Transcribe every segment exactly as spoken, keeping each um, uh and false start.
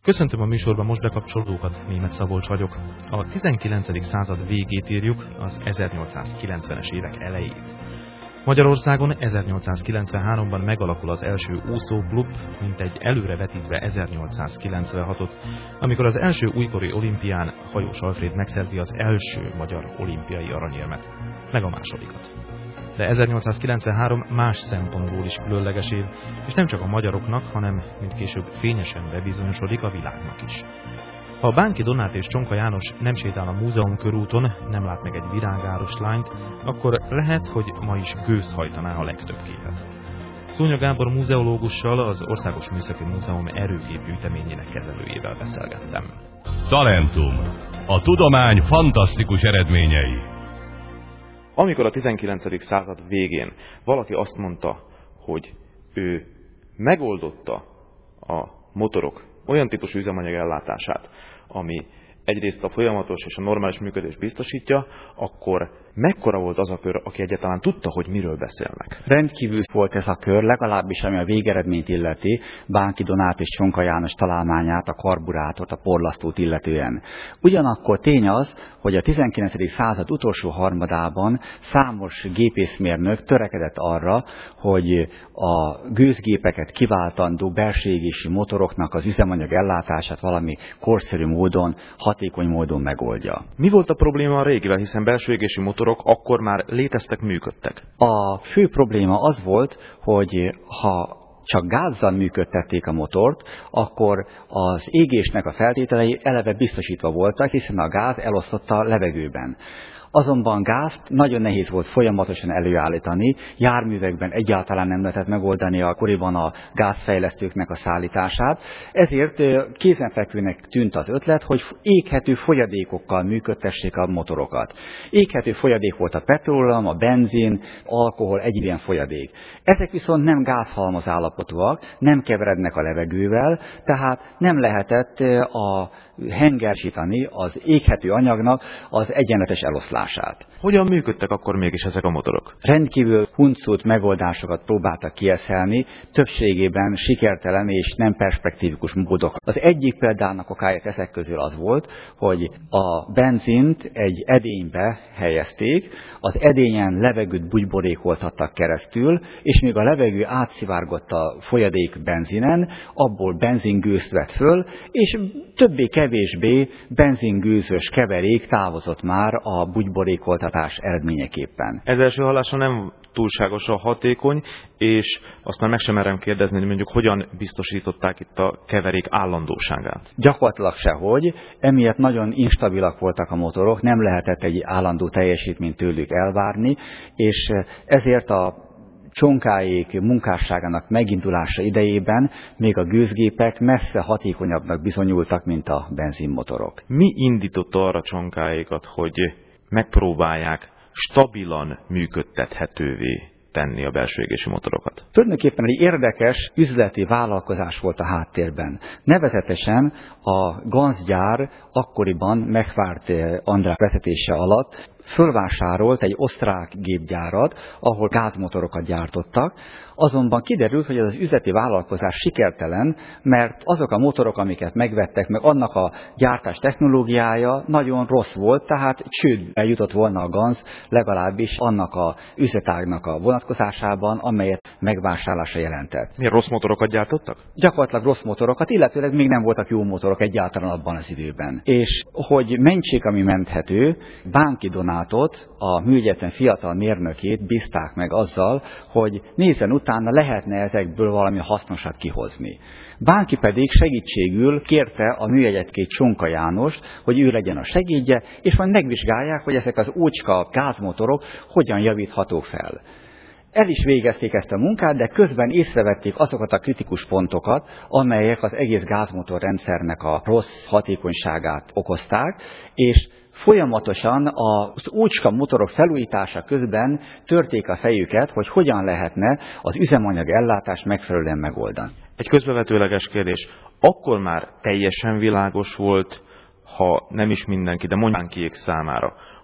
Köszöntöm a műsorban most bekapcsolódókat, Németh Szabolcs vagyok. A tizenkilencedik század végét írjuk, az ezernyolcszázkilencvenes évek elejét. Magyarországon ezernyolcszázkilencvenháromban megalakul az első úszóklub, mint egy előrevetítve ezernyolcszázkilencvenhatot, amikor az első újkori olimpián Hajós Alfréd megszerzi az első magyar olimpiai aranyérmet, meg a másodikat. De ezernyolcszázkilencvenhárom más szempontból is különleges év, és nem csak a magyaroknak, hanem mint később fényesen bebizonyosodik a világnak is. Ha Bánki Donát és Csonka János nem sétál a múzeum körúton, nem lát meg egy virágáros lányt, akkor lehet, hogy ma is gőz hajtaná a legtöbb képet. Szúnya Gábor múzeológussal, az Országos Műszaki Múzeum erőgépgyűjteményének kezelőjével beszélgettem. Talentum. A tudomány fantasztikus eredményei. Amikor a tizenkilencedik század végén valaki azt mondta, hogy ő megoldotta a motorok olyan típusú üzemanyag ellátását, ami egyrészt a folyamatos és a normális működést biztosítja, akkor mekkora volt az a kör, aki egyáltalán tudta, hogy miről beszélnek? Rendkívül volt ez a kör, legalábbis ami a végeredményt illeti, Bánki Donát és Csonka János találmányát, a karburátort, a porlasztót illetően. Ugyanakkor tény az, hogy a tizenkilencedik század utolsó harmadában számos gépészmérnök törekedett arra, hogy a gőzgépeket kiváltandó belső égési motoroknak az üzemanyag ellátását valami korszerű módon, hatékony módon megoldja. Mi volt a probléma a régivel, hiszen belső égési motorok akkor már léteztek, működtek? A fő probléma az volt, hogy ha csak gázzal működtették a motort, akkor az égésnek a feltételei eleve biztosítva voltak, hiszen a gáz elosztotta a levegőben. Azonban gázt nagyon nehéz volt folyamatosan előállítani, járművekben egyáltalán nem lehetett megoldani akkoriban a gázfejlesztőknek a szállítását, ezért kézenfekvőnek tűnt az ötlet, hogy éghető folyadékokkal működtessék a motorokat. Éghető folyadék volt a petróleum, a benzin, alkohol, egy ilyen folyadék. Ezek viszont nem gázhalmaz állapotúak, nem keverednek a levegővel, tehát nem lehetett a hengersítani az éghető anyagnak az egyenletes eloszlását. Hogyan működtek akkor mégis ezek a motorok? Rendkívül huncut megoldásokat próbáltak kieszelni, többségében sikertelen és nem perspektívikus módok. Az egyik példának okája ezek közül az volt, hogy a benzint egy edénybe helyezték, az edényen levegőt bugyborékoltattak keresztül, és még a levegő átszivárgott a folyadék benzinen, abból benzingőzt vett föl, és többé-kevésbé benzingőzös keverék távozott már a bugyborékoltatás eredményeképpen. Ez első hallásra nem túlságosan hatékony, és azt már meg sem merem kérdezni, hogy mondjuk hogyan biztosították itt a keverék állandóságát. Gyakorlatilag sehogy, emiatt nagyon instabilak voltak a motorok, nem lehetett egy állandó teljesítményt tőlük elvárni, és ezért a Csonkáék munkásságának megindulása idejében még a gőzgépek messze hatékonyabbnak bizonyultak, mint a benzinmotorok. Mi indította arra Csonkáékat, hogy megpróbálják stabilan működtethetővé tenni a belső égési motorokat? Tulajdonképpen egy érdekes üzleti vállalkozás volt a háttérben. Nevezetesen a Ganz gyár akkoriban Megvárt András vezetése alatt fölvásárolt egy osztrák gépgyárat, ahol gázmotorokat gyártottak, azonban kiderült, hogy ez az üzleti vállalkozás sikertelen, mert azok a motorok, amiket megvettek, meg annak a gyártás technológiája nagyon rossz volt, tehát csődbe jutott volna a Ganz, legalábbis annak a üzletágnak a vonatkozásában, amelyet megvásárlása jelentett. Milyen rossz motorokat gyártottak? Gyakorlatilag rossz motorokat, illetőleg még nem voltak jó motorok egyáltalán abban az időben. És hogy mentsék, ami menthető, Bánki Donátot, a műegyetem fiatal mérnökét bízták meg azzal, hogy nézzen utána lehetne ezekből valami hasznosat kihozni. Bánki pedig segítségül kérte a műegyetkét Csonka Jánost, hogy ő legyen a segédje, és majd megvizsgálják, hogy ezek az ócska gázmotorok hogyan javíthatók fel. El is végezték ezt a munkát, de közben észrevették azokat a kritikus pontokat, amelyek az egész gázmotorrendszernek a rossz hatékonyságát okozták, és folyamatosan az ócska motorok felújítása közben törték a fejüket, hogy hogyan lehetne az üzemanyag ellátást megfelelően megoldani. Egy közbevetőleges kérdés. Akkor már teljesen világos volt, ha nem is mindenki, de Bánkiék számára,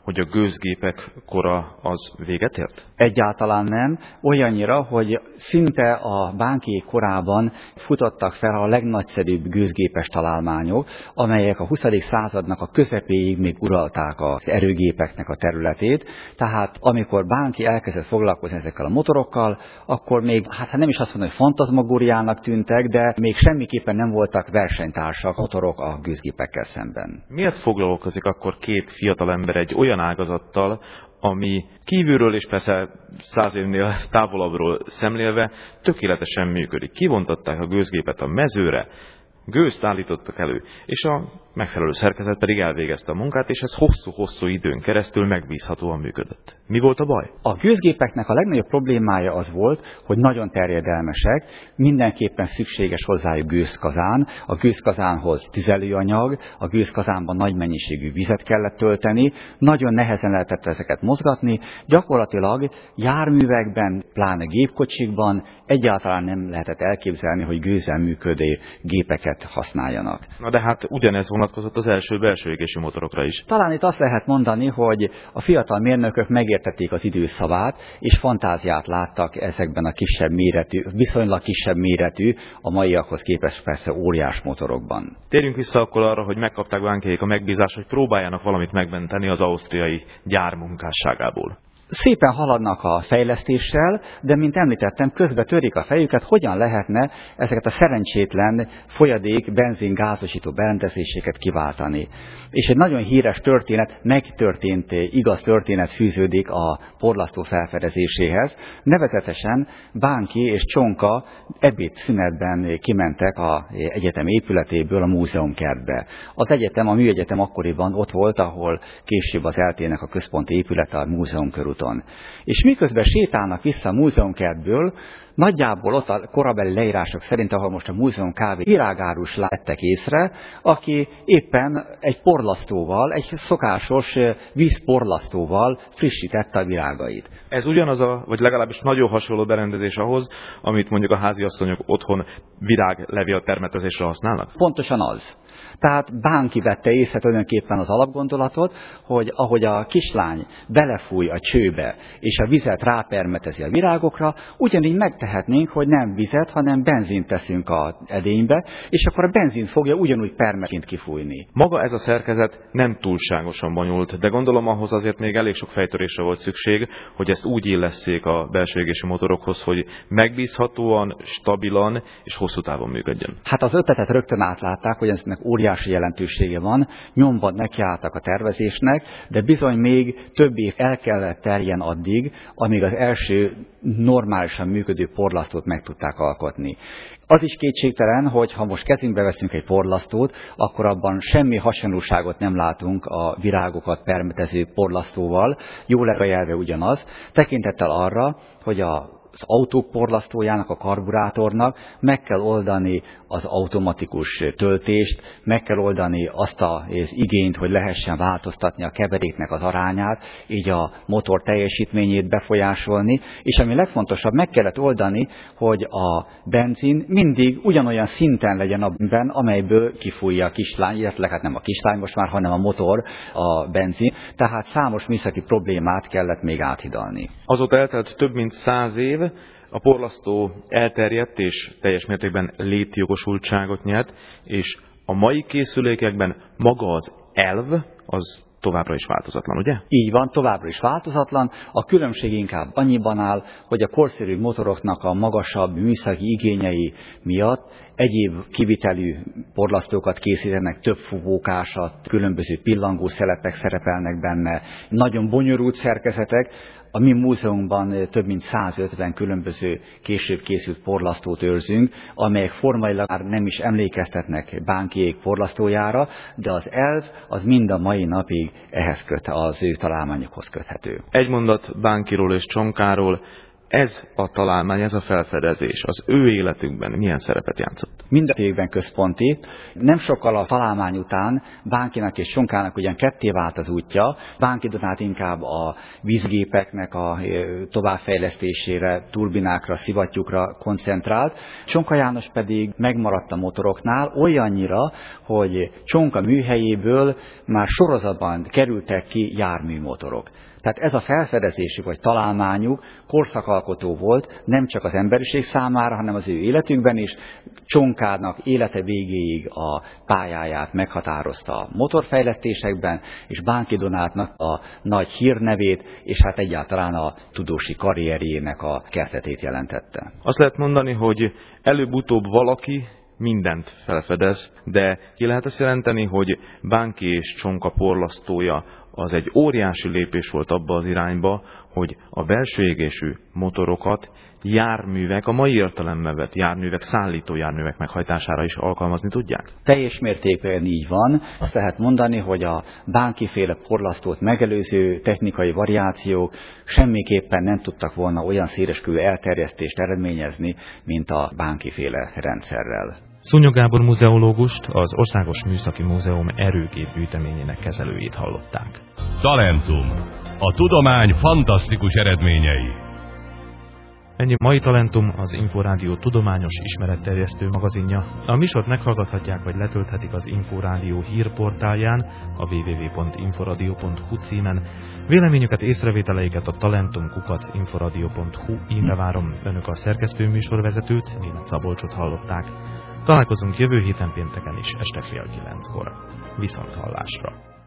hogy a gőzgépek kora az véget ért? Egyáltalán nem. Olyannyira, hogy szinte a Bánki korában futottak fel a legnagyszerűbb gőzgépes találmányok, amelyek a huszadik századnak a közepéig még uralták az erőgépeknek a területét. Tehát amikor Bánki elkezdett foglalkozni ezekkel a motorokkal, akkor még, hát nem is azt mondom, hogy fantazmagóriának tűntek, de még semmiképpen nem voltak versenytársak motorok a gőzgépekkel szemben. Miért foglalkozik akkor két fiatal ember egy olyan ágazattal, ami kívülről és persze száz évnél távolabbról szemlélve tökéletesen működik? Kivontatták a gőzgépet a mezőre, gőzt állítottak elő, és a megfelelő szerkezet pedig elvégezte a munkát, és ez hosszú-hosszú időn keresztül megbízhatóan működött. Mi volt a baj? A gőzgépeknek a legnagyobb problémája az volt, hogy nagyon terjedelmesek, mindenképpen szükséges hozzájuk gőzkazán, a gőzkazánhoz tüzelőanyag, a gőzkazánban nagy mennyiségű vizet kellett tölteni, nagyon nehezen lehetett ezeket mozgatni, gyakorlatilag járművekben, pláne gépkocsikban egyáltalán nem lehetett elképzelni, hogy gőzzel működő gépeket használjanak. Na de hát ugyanez vonatkozott az első belső égésű motorokra is. Talán itt azt lehet mondani, hogy a fiatal mérnökök megértették az idő szavát, és fantáziát láttak ezekben a kisebb méretű, viszonylag kisebb méretű, a maiakhoz képest persze óriás motorokban. Térjünk vissza akkor arra, hogy megkapták Bánkék a megbízást, hogy próbáljanak valamit megmenteni az ausztriai gyár munkásságából. Szépen haladnak a fejlesztéssel, de mint említettem, közbe törik a fejüket, hogyan lehetne ezeket a szerencsétlen folyadék, benzin, gázosító berendezéseket kiváltani. És egy nagyon híres történet, megtörtént, igaz történet fűződik a porlasztó felfedezéséhez. Nevezetesen Bánki és Csonka ebédszünetben kimentek az egyetem épületéből a múzeumkertbe. Az egyetem, a műegyetem akkoriban ott volt, ahol később az eltének a központi épülete a múzeum körúton. És miközben sétálnak vissza a múzeumkertből, nagyjából ott a korabeli leírások szerint, ahol most a múzeum kávé virágárus lettek észre, aki éppen egy porlasztóval, egy szokásos vízporlasztóval frissítette a virágait. Ez ugyanaz a, vagy legalábbis nagyon hasonló berendezés ahhoz, amit mondjuk a háziasszonyok otthon viráglevél permetezésre használnak? Pontosan az. Tehát Bánki vette észre tulajdonképpen az alapgondolatot, hogy ahogy a kislány belefúj a csőbe, és a vizet rápermetezi a virágokra, ugyanígy megtehetnénk, hogy nem vizet, hanem benzint teszünk az edénybe, és akkor a benzint fogja ugyanúgy permetként kifújni. Maga ez a szerkezet nem túlságosan bonyolult, de gondolom ahhoz azért még elég sok fejtörésre volt szükség, hogy ezt úgy illesszék a belső égésű motorokhoz, hogy megbízhatóan, stabilan és hosszú távon működjön. Hát az ötletet rögtön átlátták, hogy ennek óriási jelentősége van, nyomban nekiálltak a tervezésnek, de bizony még több év el kellett terjen addig, amíg az első normálisan működő porlasztót meg tudták alkotni. Az is kétségtelen, hogy ha most kezünkbe veszünk egy porlasztót, akkor abban semmi hasonlóságot nem látunk a virágokat permetező porlasztóval, jó legajelve ugyanaz, tekintettel arra, hogy a az autók porlasztójának, a karburátornak meg kell oldani az automatikus töltést, meg kell oldani azt az igényt, hogy lehessen változtatni a keveréknek az arányát, így a motor teljesítményét befolyásolni, és ami legfontosabb, meg kellett oldani, hogy a benzin mindig ugyanolyan szinten legyen abban, amelyből kifújja a kislány, illetve hát nem a kislány most már, hanem a motor, a benzin, tehát számos műszaki problémát kellett még áthidalni. Azóta eltelt több mint száz év, a porlasztó elterjedt és teljes mértékben létjogosultságot nyert, és a mai készülékekben maga az elv az továbbra is változatlan, ugye? Így van, továbbra is változatlan. A különbség inkább annyiban áll, hogy a korszerű motoroknak a magasabb műszaki igényei miatt egyéb kivitelű porlasztókat készítenek, több fúvókásat, különböző pillangó szelepek szerepelnek benne, nagyon bonyolult szerkezetek. A mi múzeumban több mint százötven különböző később készült porlasztót őrzünk, amelyek formailag már nem is emlékeztetnek Bánkiék porlasztójára, de az elv az mind a mai napig ehhez köt, az ő találmányokhoz köthető. Egy mondat Bánkiról és Csonkáról. ez a találmány, ez a felfedezés az ő életükben milyen szerepet játszott? Mindenségben központi. Nem sokkal a találmány után Bánkinak és Csonkának ugyan ketté vált az útja. Bánki Donát inkább a vízgépeknek a továbbfejlesztésére, turbinákra, szivattyúkra koncentrált. Csonka János pedig megmaradt a motoroknál olyannyira, hogy Csonka műhelyéből már sorozatban kerültek ki járműmotorok. Tehát ez a felfedezésük vagy találmányuk korszakalkotó volt nem csak az emberiség számára, hanem az ő életükben is. Csonkának élete végéig a pályáját meghatározta a motorfejlesztésekben, és Bánki Donátnak a nagy hírnevét, és hát egyáltalán a tudósi karrierjének a kezdetét jelentette. Azt lehet mondani, hogy előbb-utóbb valaki mindent felfedez, de ki lehet azt jelenteni, hogy Bánki és Csonka porlasztója az egy óriási lépés volt abba az irányba, hogy a belső égésű motorokat járművek, a mai értelemben vett járművek, szállító járművek meghajtására is alkalmazni tudják? Teljes mértékben így van. Azt lehet mondani, hogy a Bánki-féle porlasztót megelőző technikai variációk semmiképpen nem tudtak volna olyan széleskörű elterjesztést eredményezni, mint a Bánki-féle rendszerrel. Szúnyog Gábor muzeológust, az Országos Műszaki Múzeum erőgép gyűjteményének kezelőjét hallották. Talentum. A tudomány fantasztikus eredményei. Ennyi mai Talentum, az Inforádió tudományos ismeretterjesztő magazinja. A műsort meghallgathatják, vagy letölthetik az Inforádió hírportálján, a double-u double-u double pont inforadio pont hu címen. Véleményüket, észrevételeiket a talentum kukac inforadio pont hu e-mailre várom. Önök a szerkesztő műsorvezetőt, Németh Szabolcsot hallották. Találkozunk jövő héten pénteken is, este fél kilenckor. Viszont hallásra!